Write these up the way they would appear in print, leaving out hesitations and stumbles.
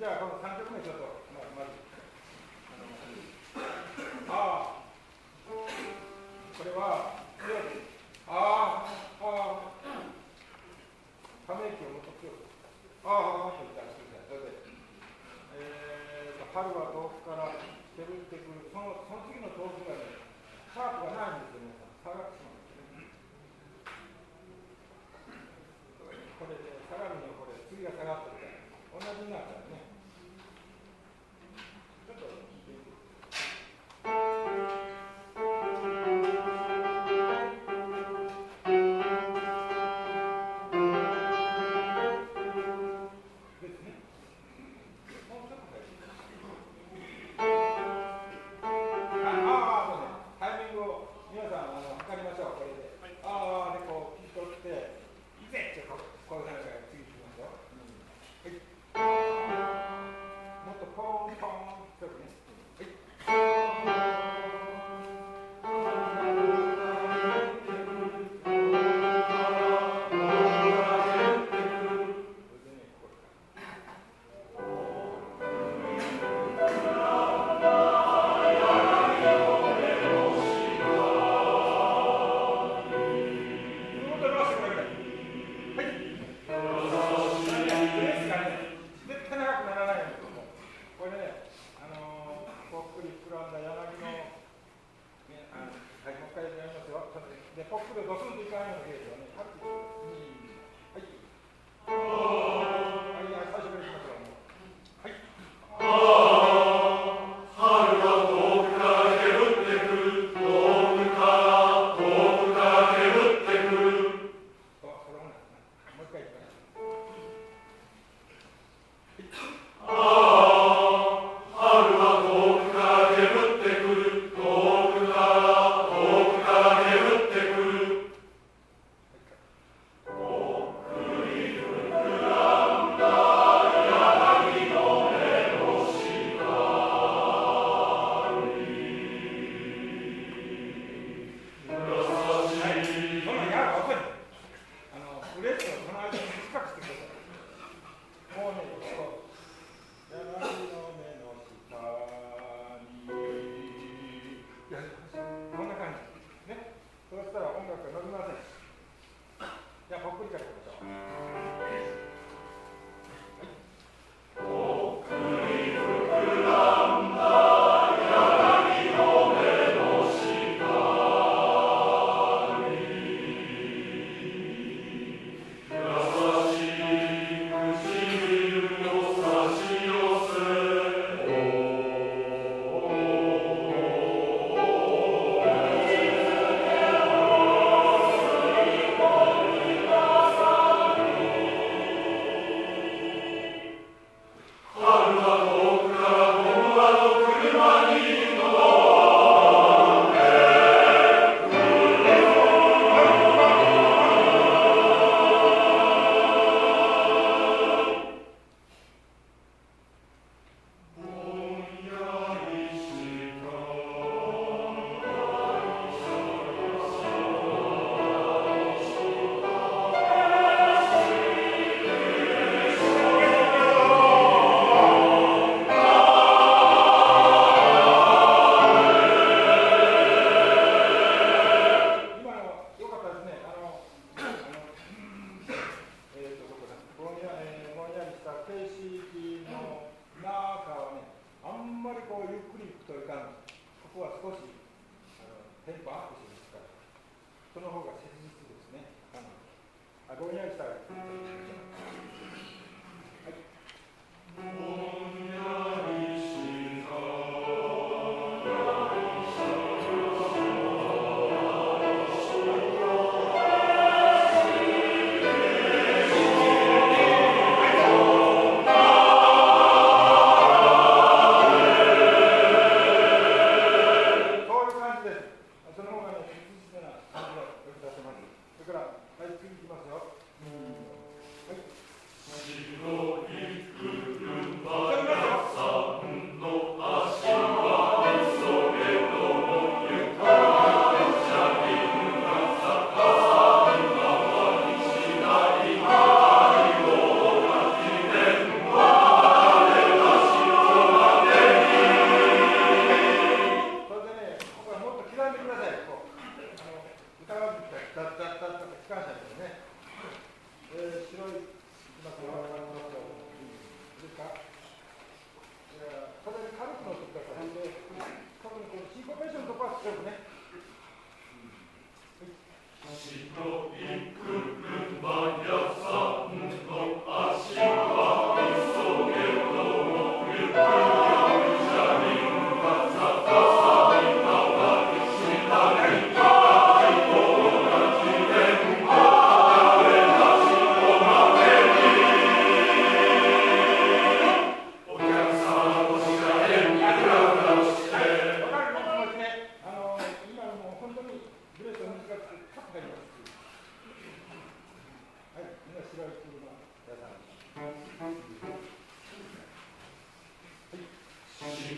じゃあこの3曲目ちょっとまずああこれはああため息をもっと強くああと言ったらそれで春は遠くから煙ってくるその次の遠くがねシャープがないんですよ皆さん下がってしまうんですねこれで下がるのこれ次が下がってるから同じになっちゃうねちょっと聞いてみて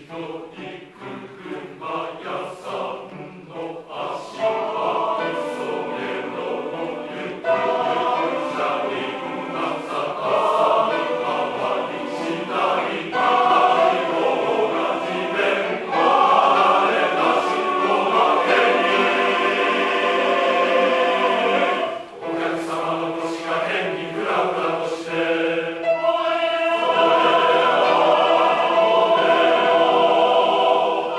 「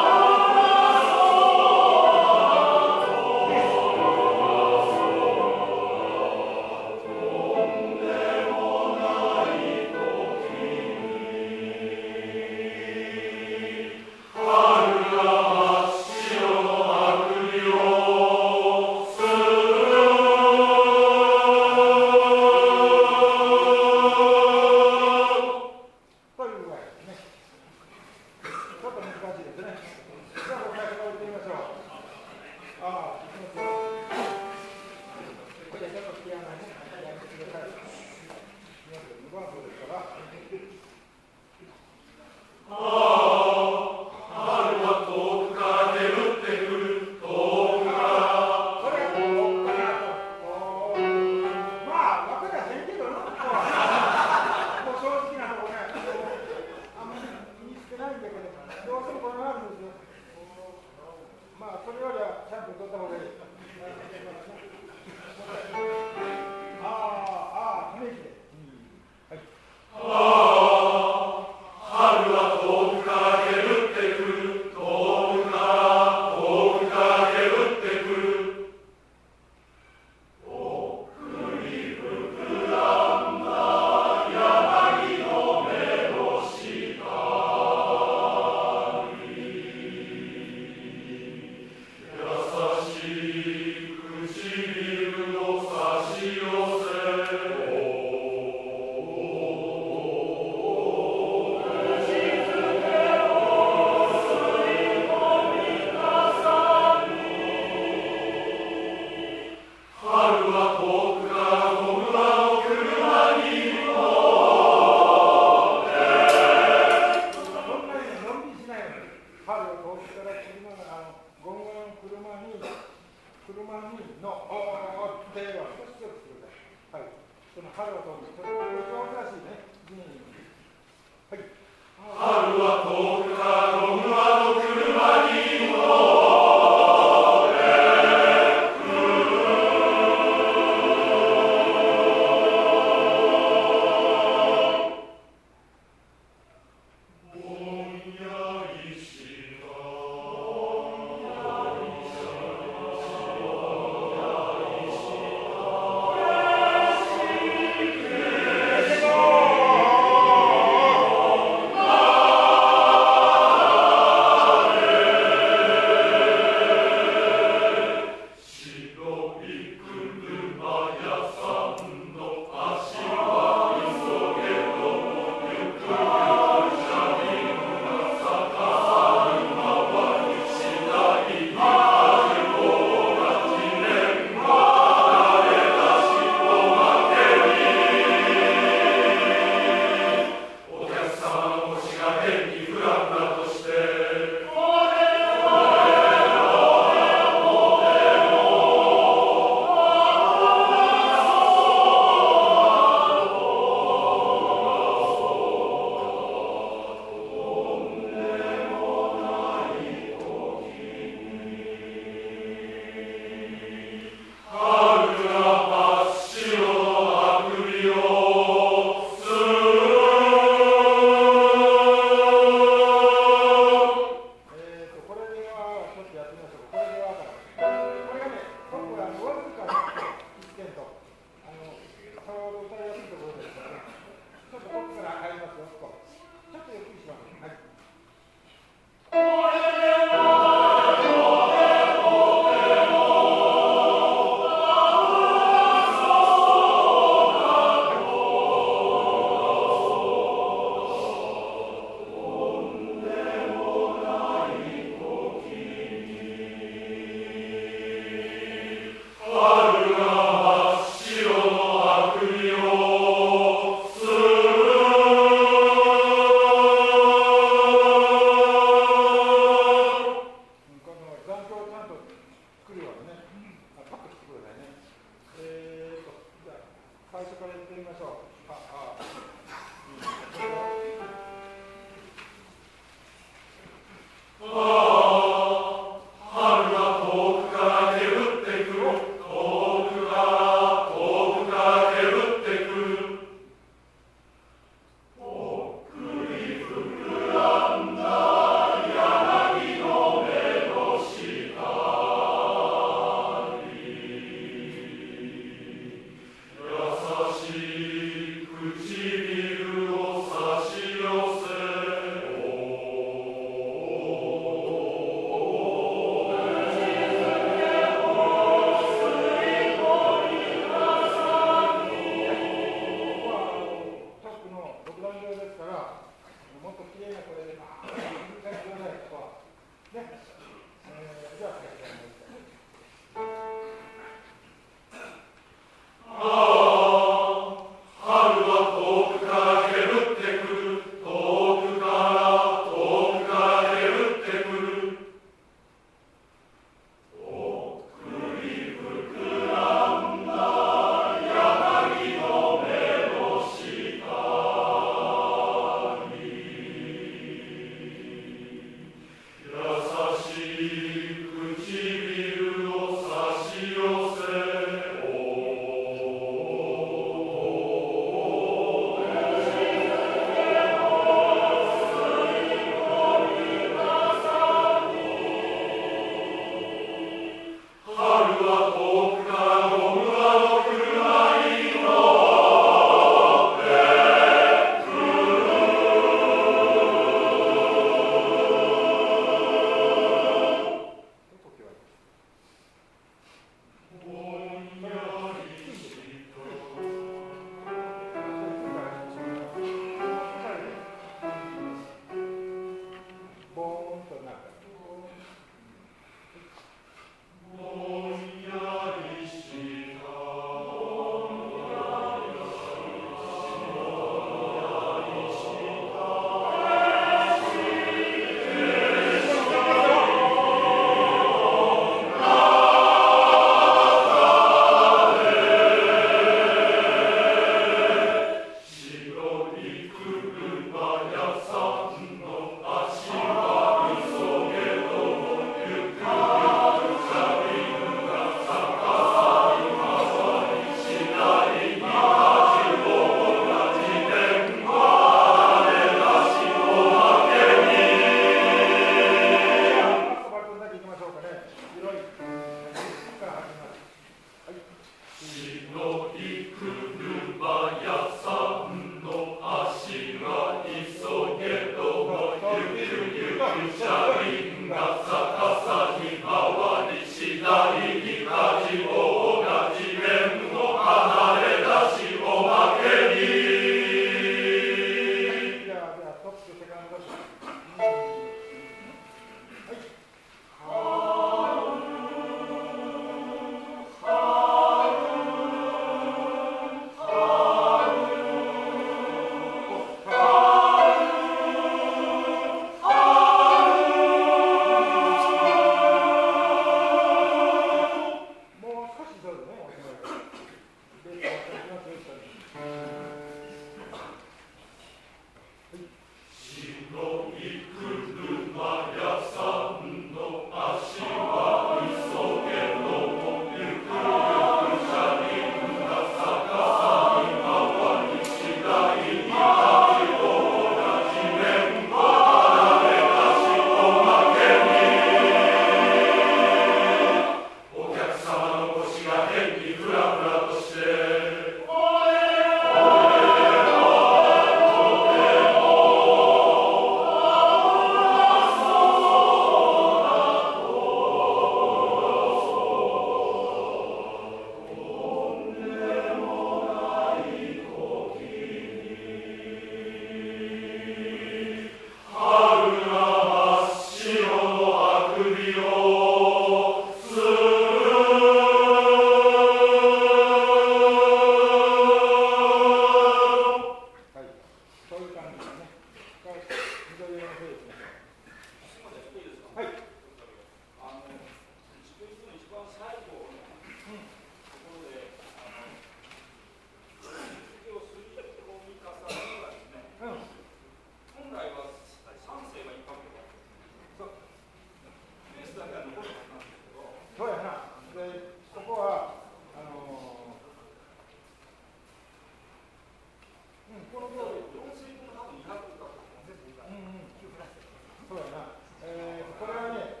そうやな。これはね、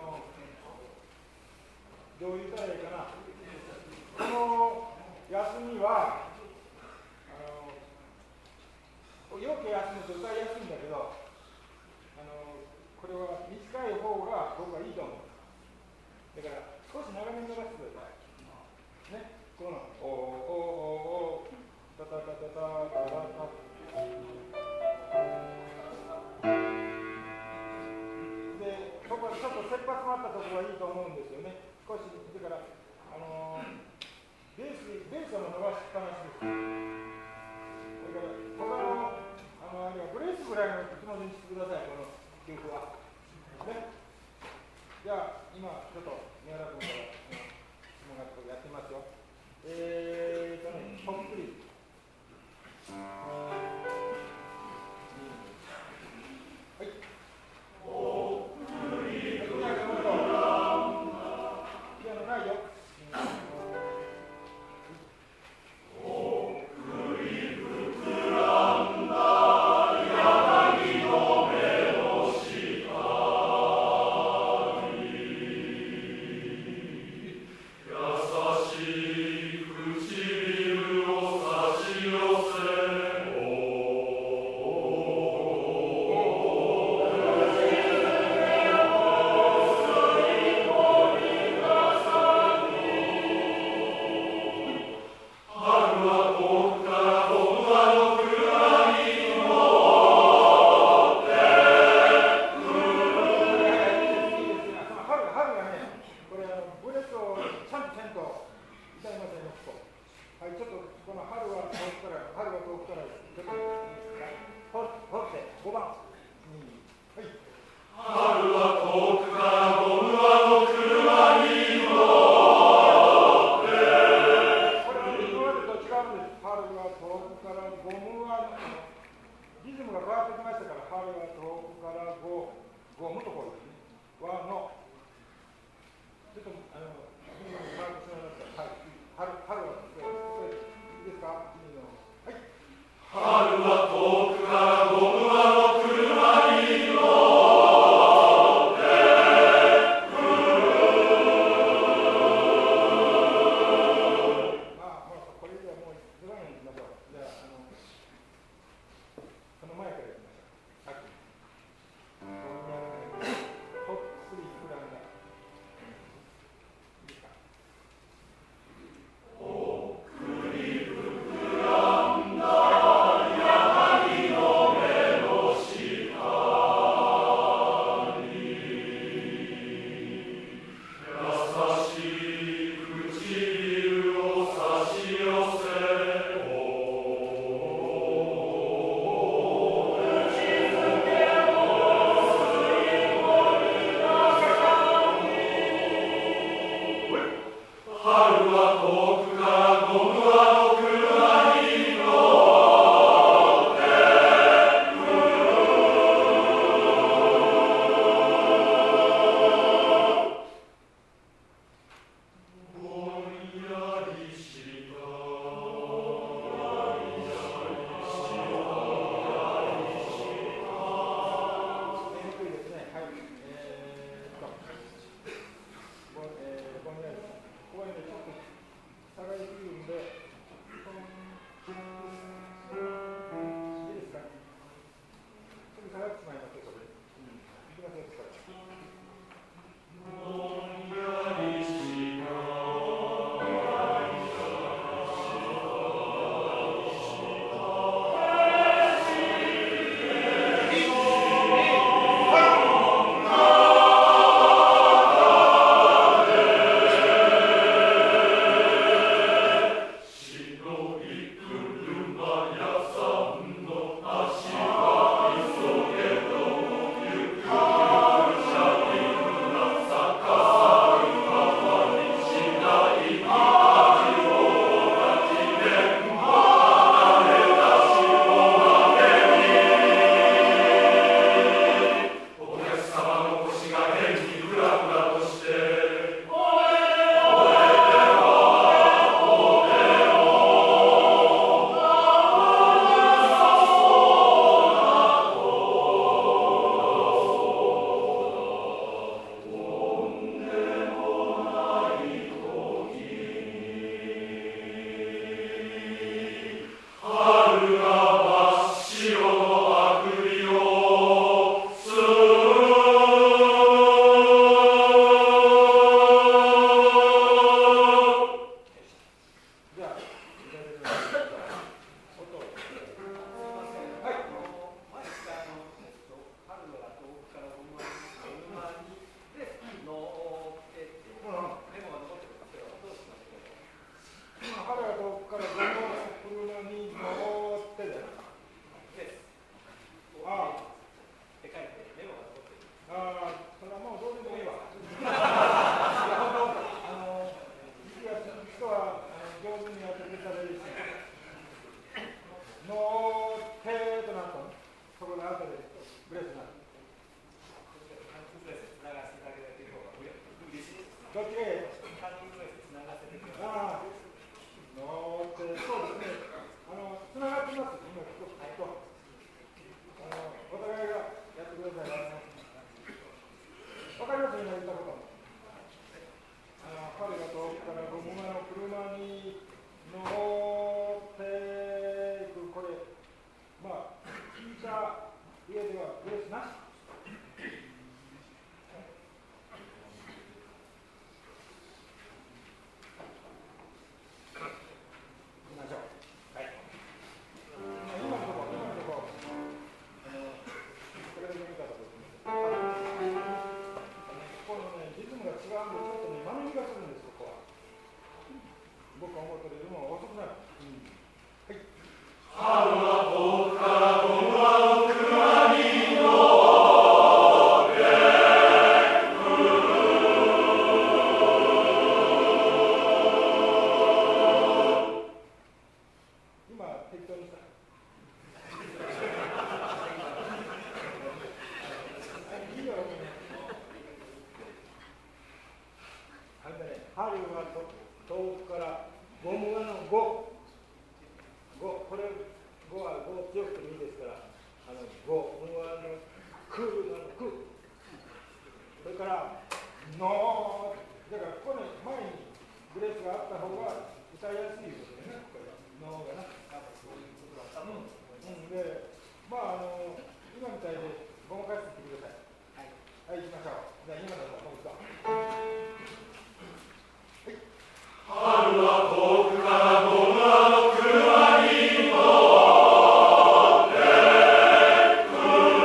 どう言ったらいいかな。この休みは、よく休むと歌いやすいんだけど、これは短い方が僕はいいと思う。だから少し長めに伸ばしてください。ね、このおおおおタタタタタタタタ。で、ここはちょっと切羽詰まったところがいいと思うんですよね。少しだからベースは伸ばしっぱなしです。だから他のあれはブレスぐらいの気持ちにしてください、この曲は。ね。じゃあ今ちょっと宮原君から質問がやってみますよ。ほっくり。はい。ほっくり膨らんだ。ピアノないよ。ほっくり膨らんだ。 Yeah. 上ではブレスなし。行きましょう。はい。今のところ、これだけ見たところ、このね、リズムが違うんで、ちょっとね、間延びがするんです、ここは。僕は思ってるよりも遅くなる。はい。春は遠くからゴムは奥まにのれ今、適当にした。いいよ。あれだね、春は遠くからゴムはの5。これ5は5強くてもいいですから、5、ゴムはのクのク。それから、のだからここに前にブレスがあった方が歌いやすいことでね、これのがな。で、まあ今みたいでごまかしていってください。はい、行きましょう。じゃあ今のもう一度。春は遠くからゴムはの車に乗ってく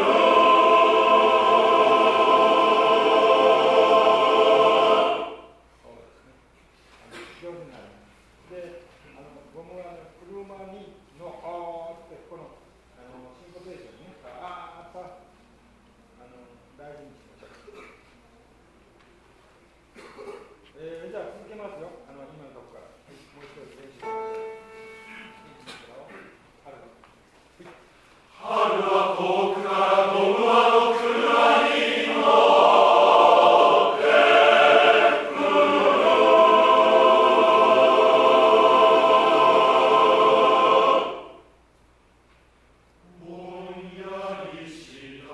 上手になる。で、ゴムはの車にのってこのシンコペーションにね、大事にしましょう。じゃあ続けますよ。今のところから。もう一度練習します。春は遠くからゴムはの車に乗ってくぼんやりした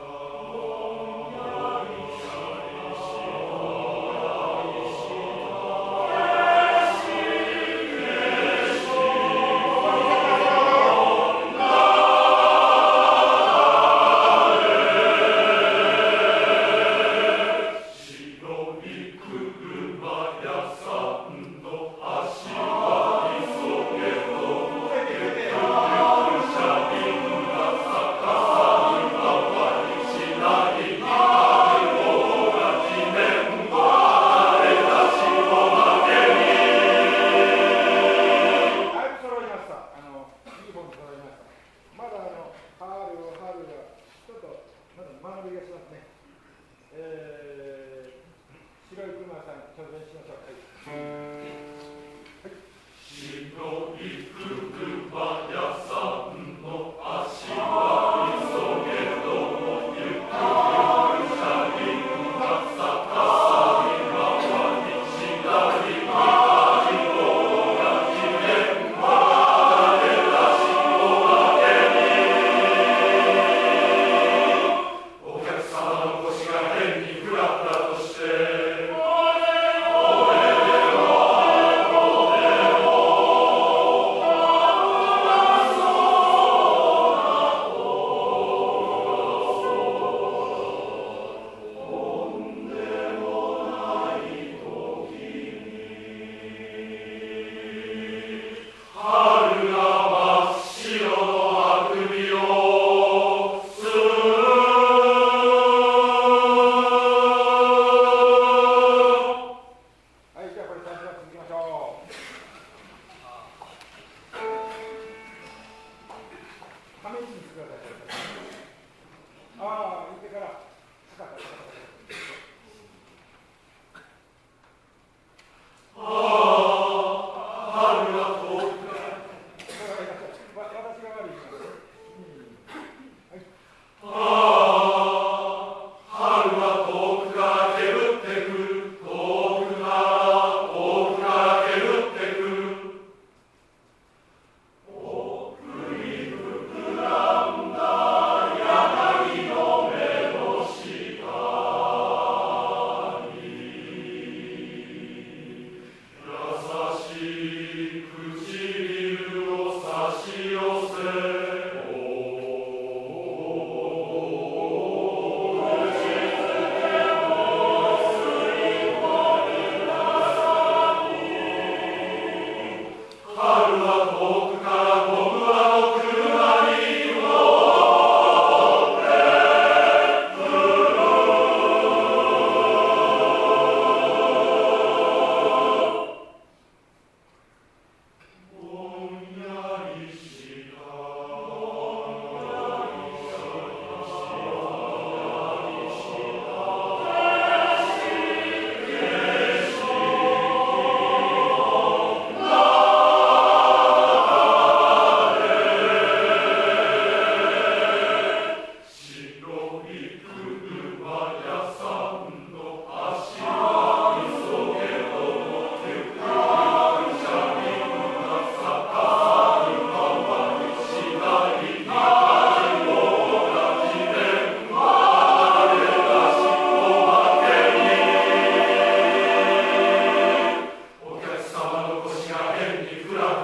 柳の目の下にふらふ